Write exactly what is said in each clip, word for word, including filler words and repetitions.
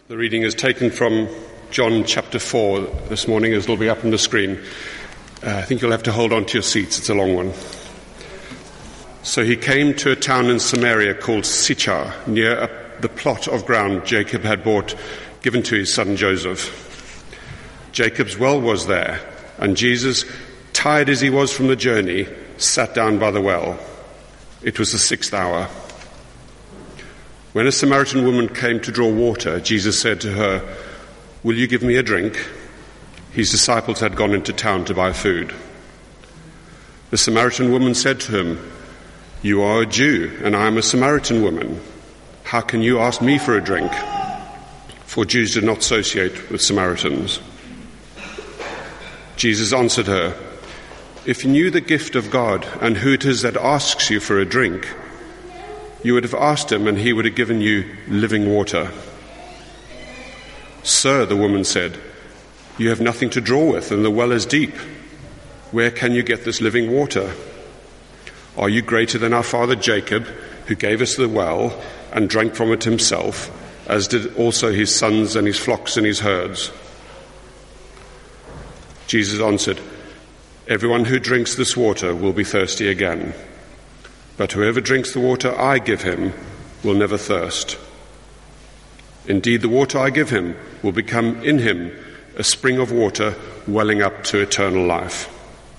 The reading is taken from John chapter four this morning, as it'll be up on the screen. Uh, I think you'll have to hold on to your seats, it's a long one. So he came to a town in Samaria called Sychar, near a, the plot of ground Jacob had bought, given to his son Joseph. Jacob's well was there, and Jesus, tired as he was from the journey, sat down by the well. It was the sixth hour. When a Samaritan woman came to draw water, Jesus said to her, "Will you give me a drink?" His disciples had gone into town to buy food. The Samaritan woman said to him, "You are a Jew, and I am a Samaritan woman. How can you ask me for a drink?" For Jews did not associate with Samaritans. Jesus answered her, "If you knew the gift of God and who it is that asks you for a drink, you would have asked him, and he would have given you living water." "Sir," the woman said, "you have nothing to draw with, and the well is deep. Where can you get this living water? Are you greater than our father Jacob, who gave us the well and drank from it himself, as did also his sons and his flocks and his herds?" Jesus answered, "Everyone who drinks this water will be thirsty again. But whoever drinks the water I give him will never thirst. Indeed, the water I give him will become in him a spring of water welling up to eternal life."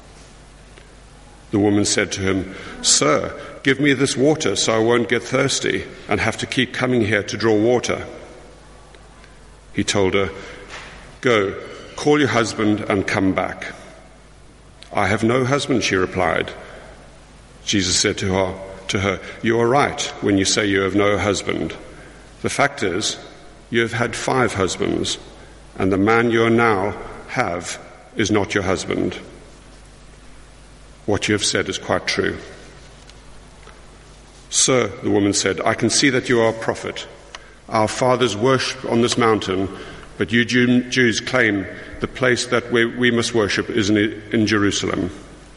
The woman said to him, "Sir, give me this water so I won't get thirsty and have to keep coming here to draw water." He told her, "Go, call your husband and come back." "I have no husband," she replied. Jesus said to her, to her, "You are right when you say you have no husband. The fact is, you have had five husbands, and the man you now have is not your husband. What you have said is quite true." "Sir," the woman said, "I can see that you are a prophet. Our fathers worshipped on this mountain, but you Jews claim the place that we, we must worship is in, in Jerusalem."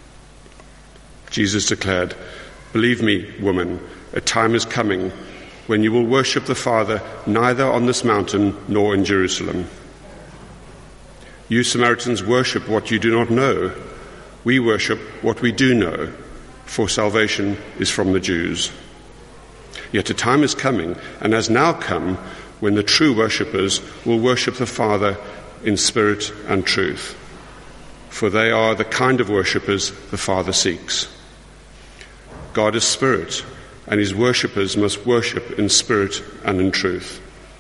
Jesus declared, "Believe me, woman, a time is coming when you will worship the Father neither on this mountain nor in Jerusalem. You Samaritans worship what you do not know. We worship what we do know, for salvation is from the Jews. Yet a time is coming, and has now come, when the true worshippers will worship the Father in spirit and truth, for they are the kind of worshippers the Father seeks. God is spirit, and his worshippers must worship in spirit and in truth."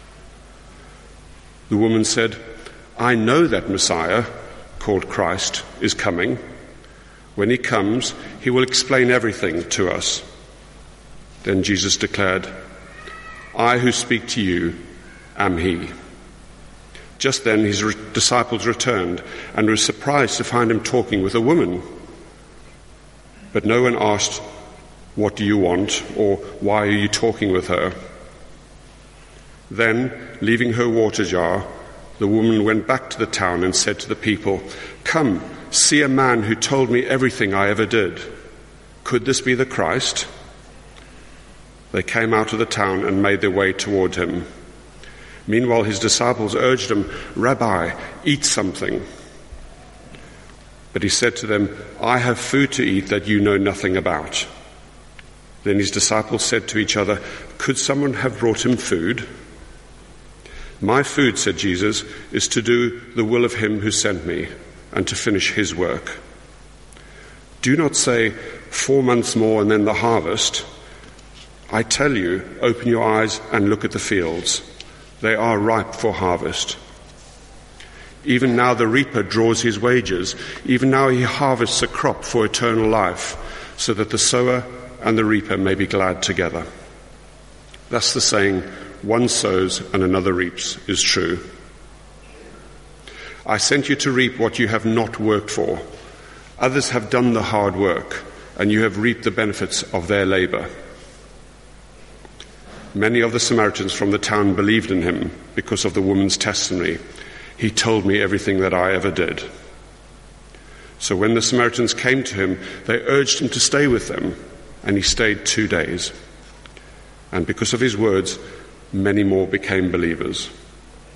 The woman said, "I know that Messiah, called Christ, is coming. When he comes, he will explain everything to us." Then Jesus declared, "I who speak to you am he." Just then his re- disciples returned and were surprised to find him talking with a woman. But no one asked, "What do you want?" or "Why are you talking with her?" Then, leaving her water jar, the woman went back to the town and said to the people, "Come, see a man who told me everything I ever did. Could this be the Christ?" They came out of the town and made their way toward him. Meanwhile, his disciples urged him, "Rabbi, eat something." But he said to them, "I have food to eat that you know nothing about." Then his disciples said to each other, "Could someone have brought him food?" "My food," said Jesus, "is to do the will of him who sent me and to finish his work. Do not say, 'Four months more and then the harvest.' I tell you, open your eyes and look at the fields. They are ripe for harvest. Even now the reaper draws his wages. Even now he harvests a crop for eternal life, so that the sower and the reaper may be glad together. Thus the saying, 'One sows and another reaps,' is true. I sent you to reap what you have not worked for. Others have done the hard work, and you have reaped the benefits of their labor." Many of the Samaritans from the town believed in him because of the woman's testimony. "He told me everything that I ever did." So when the Samaritans came to him, they urged him to stay with them, and he stayed two days. And because of his words, many more became believers.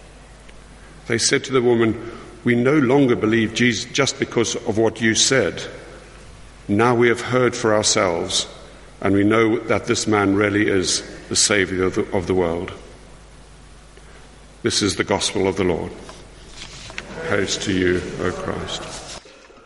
They said to the woman, "We no longer believe Jesus just because of what you said. Now we have heard for ourselves, and we know that this man really is the Saviour of the, of the world." This is the gospel of the Lord. Praise to you, O Christ.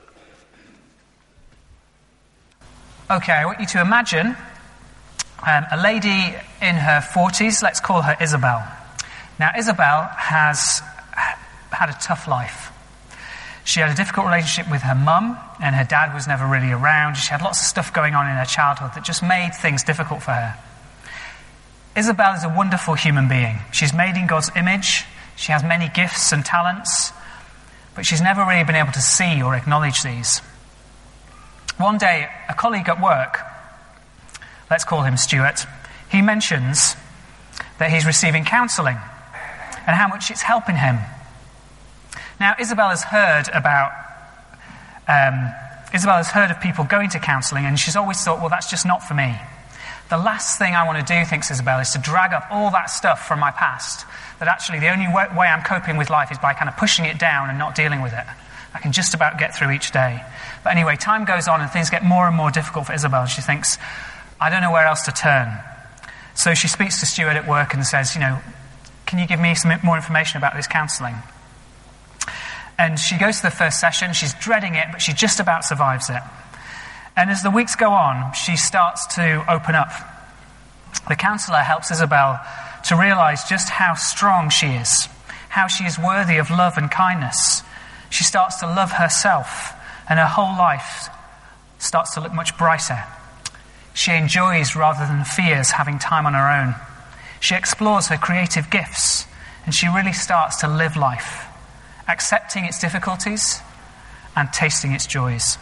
Okay, I want you to imagine um, a lady in her forties, let's call her Isabel. Now, Isabel has had a tough life. She had a difficult relationship with her mum, and her dad was never really around. She had lots of stuff going on in her childhood that just made things difficult for her. Isabel is a wonderful human being. She's made in God's image. She has many gifts and talents, but she's never really been able to see or acknowledge these. One day, a colleague at work, let's call him Stuart, he mentions that he's receiving counselling and how much it's helping him. Now, Isabel has heard about, um, Isabel has heard of people going to counselling, and she's always thought, well, that's just not for me. The last thing I want to do, thinks Isabel, is to drag up all that stuff from my past, that actually the only way, way I'm coping with life is by kind of pushing it down and not dealing with it. I can just about get through each day. But anyway, time goes on and things get more and more difficult for Isabel. She thinks, I don't know where else to turn. So she speaks to Stuart at work and says, you know, can you give me some more information about this counselling? And she goes to the first session. She's dreading it, but she just about survives it. And as the weeks go on, she starts to open up. The counsellor helps Isabel to realise just how strong she is, how she is worthy of love and kindness. She starts to love herself, and her whole life starts to look much brighter. She enjoys rather than fears having time on her own. She explores her creative gifts, and she really starts to live life, accepting its difficulties and tasting its joys.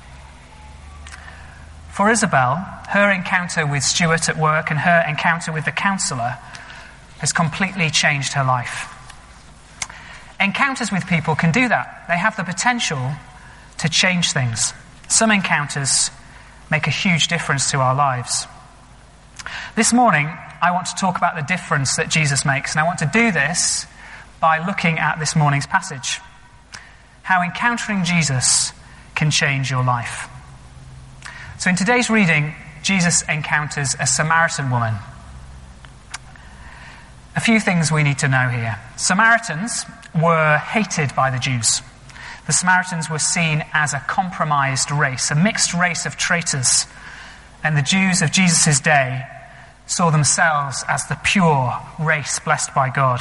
For Isabel, her encounter with Stuart at work and her encounter with the counsellor has completely changed her life. Encounters with people can do that. They have the potential to change things. Some encounters make a huge difference to our lives. This morning, I want to talk about the difference that Jesus makes, and I want to do this by looking at this morning's passage. How encountering Jesus can change your life. So in today's reading, Jesus encounters a Samaritan woman. A few things we need to know here. Samaritans were hated by the Jews. The Samaritans were seen as a compromised race, a mixed race of traitors. And the Jews of Jesus' day saw themselves as the pure race blessed by God.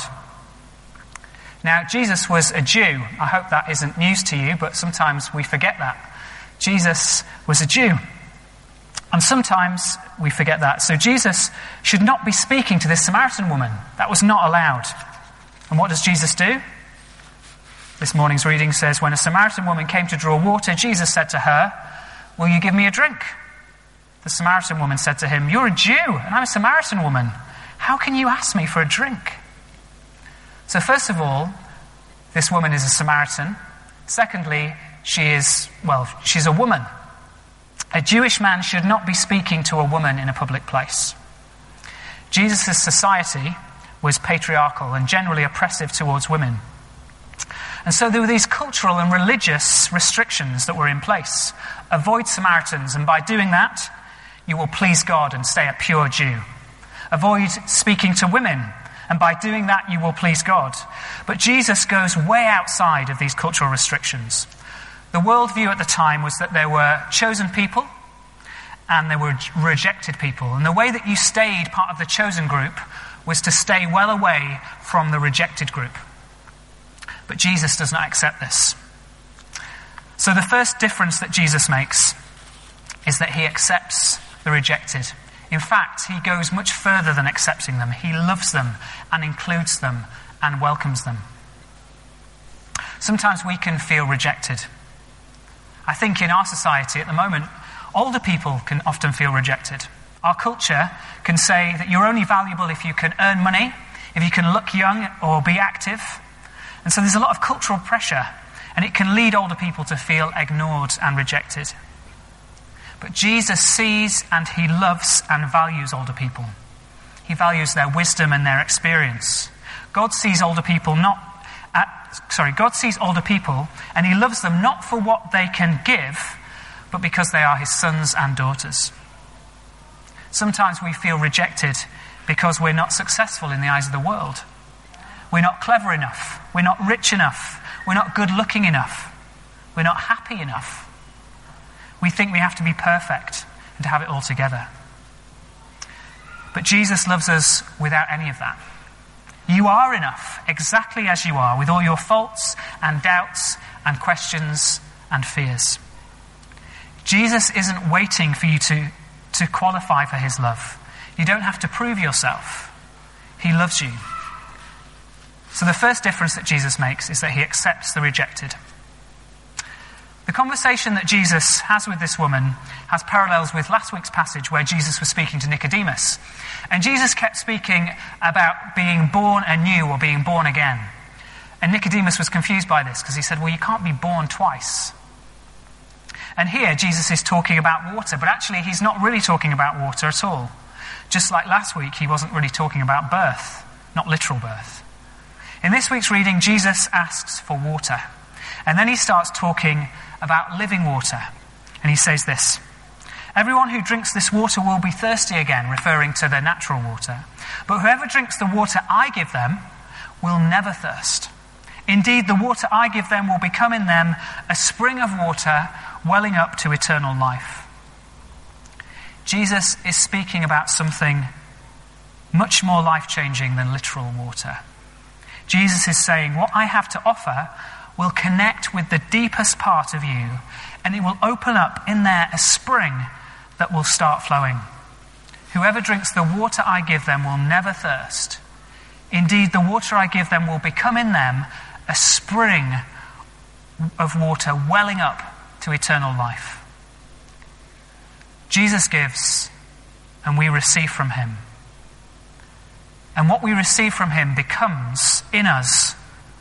Now, Jesus was a Jew. I hope that isn't news to you, but sometimes we forget that. Jesus was a Jew. And sometimes we forget that. So Jesus should not be speaking to this Samaritan woman. That was not allowed. And what does Jesus do? This morning's reading says, when a Samaritan woman came to draw water, Jesus said to her, "Will you give me a drink?" The Samaritan woman said to him, "You're a Jew, and I'm a Samaritan woman. How can you ask me for a drink?" So first of all, this woman is a Samaritan. Secondly, she is, well, she's a woman. A Jewish man should not be speaking to a woman in a public place. Jesus' society was patriarchal and generally oppressive towards women. And so there were these cultural and religious restrictions that were in place. Avoid Samaritans, and by doing that, you will please God and stay a pure Jew. Avoid speaking to women, and by doing that, you will please God. But Jesus goes way outside of these cultural restrictions. The worldview at the time was that there were chosen people and there were rejected people. And the way that you stayed part of the chosen group was to stay well away from the rejected group. But Jesus does not accept this. So the first difference that Jesus makes is that he accepts the rejected. In fact, he goes much further than accepting them. He loves them and includes them and welcomes them. Sometimes we can feel rejected. I think in our society at the moment, older people can often feel rejected. Our culture can say that you're only valuable if you can earn money, if you can look young or be active. And so there's a lot of cultural pressure, and it can lead older people to feel ignored and rejected. But Jesus sees and he loves and values older people. He values their wisdom and their experience. God sees older people not at, sorry, God sees older people and he loves them not for what they can give, but because they are his sons and daughters. Sometimes we feel rejected because we're not successful in the eyes of the world. We're not clever enough. We're not rich enough. We're not good looking enough. We're not happy enough. We think we have to be perfect and to have it all together. But Jesus loves us without any of that. You are enough, exactly as you are, with all your faults and doubts and questions and fears. Jesus isn't waiting for you to, to qualify for his love. You don't have to prove yourself. He loves you. So the first difference that Jesus makes is that he accepts the rejected. The conversation that Jesus has with this woman has parallels with last week's passage where Jesus was speaking to Nicodemus. And Jesus kept speaking about being born anew or being born again. And Nicodemus was confused by this because he said, well, you can't be born twice. And here Jesus is talking about water, but actually he's not really talking about water at all. Just like last week, he wasn't really talking about birth, not literal birth. In this week's reading, Jesus asks for water. And then he starts talking about living water. And he says this, everyone who drinks this water will be thirsty again, referring to the natural water. But whoever drinks the water I give them will never thirst. Indeed, the water I give them will become in them a spring of water welling up to eternal life. Jesus is speaking about something much more life-changing than literal water. Jesus is saying, what I have to offer will connect with the deepest part of you, and it will open up in there a spring that will start flowing. Whoever drinks the water I give them will never thirst. Indeed, the water I give them will become in them a spring of water welling up to eternal life. Jesus gives, and we receive from him. And what we receive from him becomes, in us,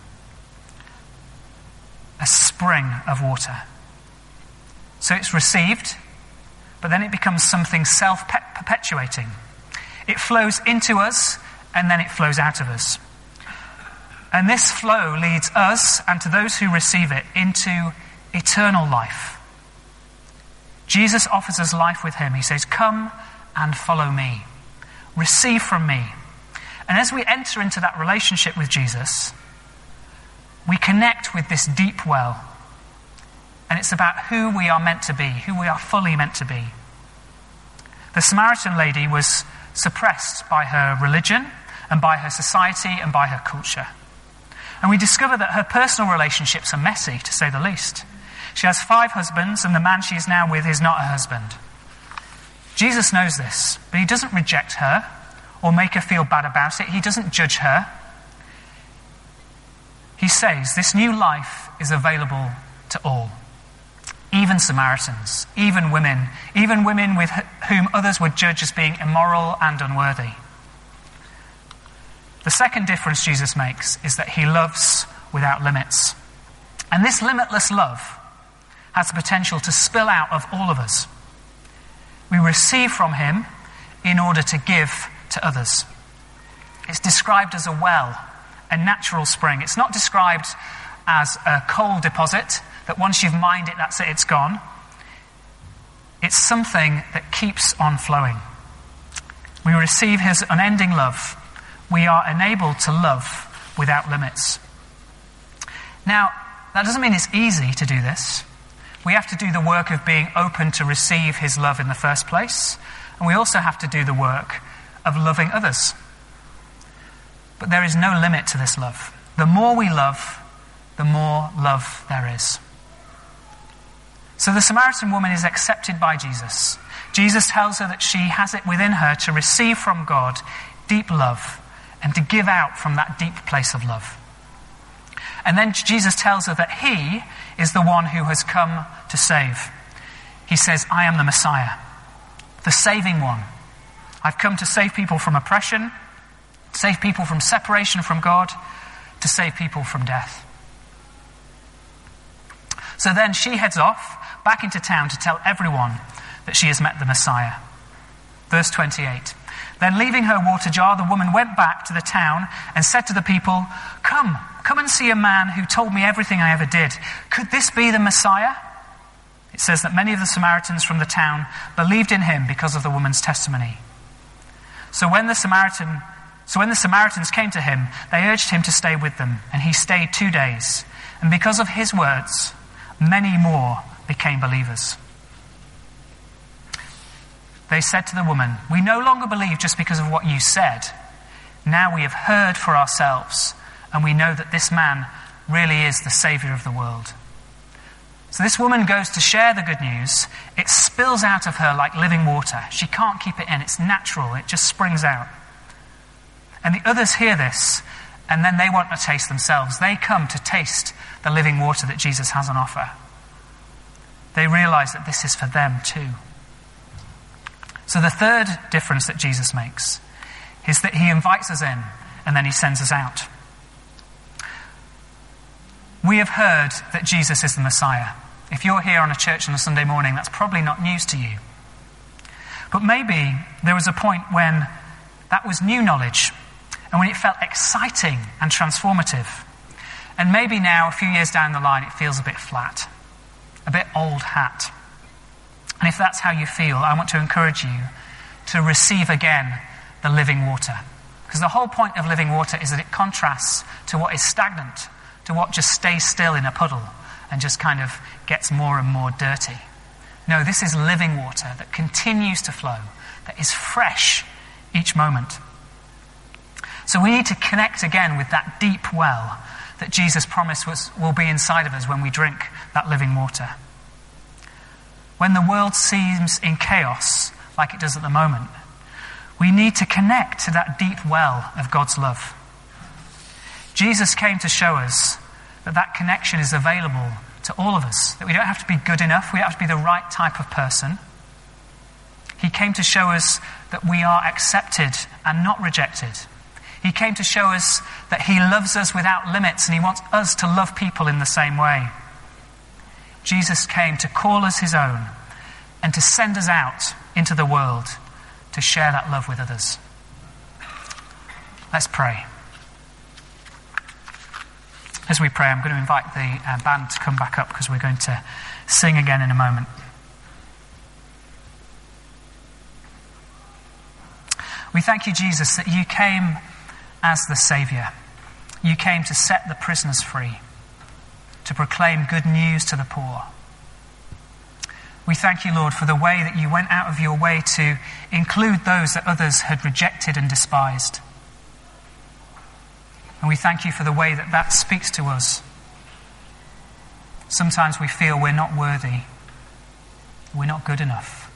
a spring of water. So it's received, but then it becomes something self-perpetuating. It flows into us, and then it flows out of us. And this flow leads us, and to those who receive it, into eternal life. Jesus offers us life with him. He says, come and follow me. Receive from me. And as we enter into that relationship with Jesus, we connect with this deep well. And it's about who we are meant to be, who we are fully meant to be. The Samaritan lady was suppressed by her religion and by her society and by her culture. And we discover that her personal relationships are messy, to say the least. She has five husbands, and the man she is now with is not her husband. Jesus knows this, but he doesn't reject her or make her feel bad about it. He doesn't judge her. He says this new life is available to all, even Samaritans, even women, even women with whom others would judge as being immoral and unworthy. The second difference Jesus makes is that he loves without limits. And this limitless love has the potential to spill out of all of us. We receive from him in order to give to others. It's described as a well, a natural spring. It's not described as a coal deposit that once you've mined it, that's it, it's gone. It's something that keeps on flowing. We receive his unending love. We are enabled to love without limits. Now, that doesn't mean it's easy to do this. We have to do the work of being open to receive his love in the first place, and we also have to do the work of loving others. But there is no limit to this love. The more we love, the more love there is. So the Samaritan woman is accepted by Jesus. Jesus tells her that she has it within her to receive from God deep love and to give out from that deep place of love. And then Jesus tells her that he is the one who has come to save. He says, I am the Messiah, the saving one. I've come to save people from oppression, save people from separation from God, to save people from death. So then she heads off back into town to tell everyone that she has met the Messiah. Verse twenty-eight. Then leaving her water jar, the woman went back to the town and said to the people, Come, come and see a man who told me everything I ever did. Could this be the Messiah? It says that many of the Samaritans from the town believed in him because of the woman's testimony. So when the Samaritan, so when the Samaritans came to him, they urged him to stay with them, and he stayed two days. And because of his words, many more became believers. They said to the woman, "We no longer believe just because of what you said. Now we have heard for ourselves, and we know that this man really is the Saviour of the world." So this woman goes to share the good news. It spills out of her like living water. She can't keep it in. It's natural. It just springs out. And the others hear this, and then they want to taste themselves. They come to taste the living water that Jesus has on offer. They realize that this is for them too. So the third difference that Jesus makes is that he invites us in and then he sends us out. We have heard that Jesus is the Messiah. If you're here on a church on a Sunday morning, that's probably not news to you. But maybe there was a point when that was new knowledge and when it felt exciting and transformative. And maybe now, a few years down the line, it feels a bit flat, a bit old hat. And if that's how you feel, I want to encourage you to receive again the living water. Because the whole point of living water is that it contrasts to what is stagnant, to what just stays still in a puddle and just kind of gets more and more dirty. No, this is living water that continues to flow, that is fresh each moment. So we need to connect again with that deep well that Jesus promised was, will be inside of us when we drink that living water. When the world seems in chaos, like it does at the moment, we need to connect to that deep well of God's love. Jesus came to show us that that connection is available to all of us, that we don't have to be good enough, we don't have to be the right type of person. He came to show us that we are accepted and not rejected. He came to show us that he loves us without limits and he wants us to love people in the same way. Jesus came to call us his own and to send us out into the world to share that love with others. Let's pray. As we pray, I'm going to invite the uh, band to come back up because we're going to sing again in a moment. We thank you, Jesus, that you came as the Saviour. You came to set the prisoners free, to proclaim good news to the poor. We thank you, Lord, for the way that you went out of your way to include those that others had rejected and despised. And we thank you for the way that that speaks to us. Sometimes we feel we're not worthy, we're not good enough.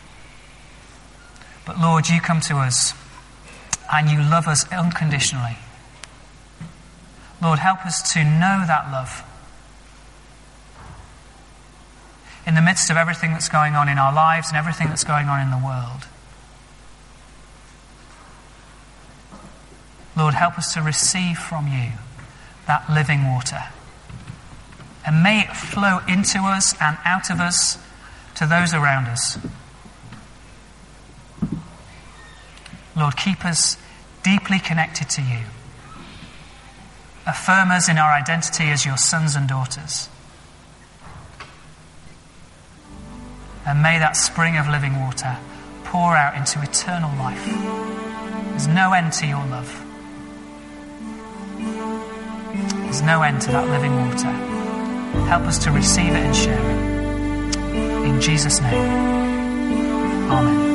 But Lord, you come to us and you love us unconditionally. Lord, help us to know that love. In the midst of everything that's going on in our lives and everything that's going on in the world. Lord, help us to receive from you that living water. And may it flow into us and out of us to those around us. Lord, keep us deeply connected to you. Affirm us in our identity as your sons and daughters. And may that spring of living water pour out into eternal life. There's no end to your love. There's no end to that living water. Help us to receive it and share it. In Jesus' name, amen.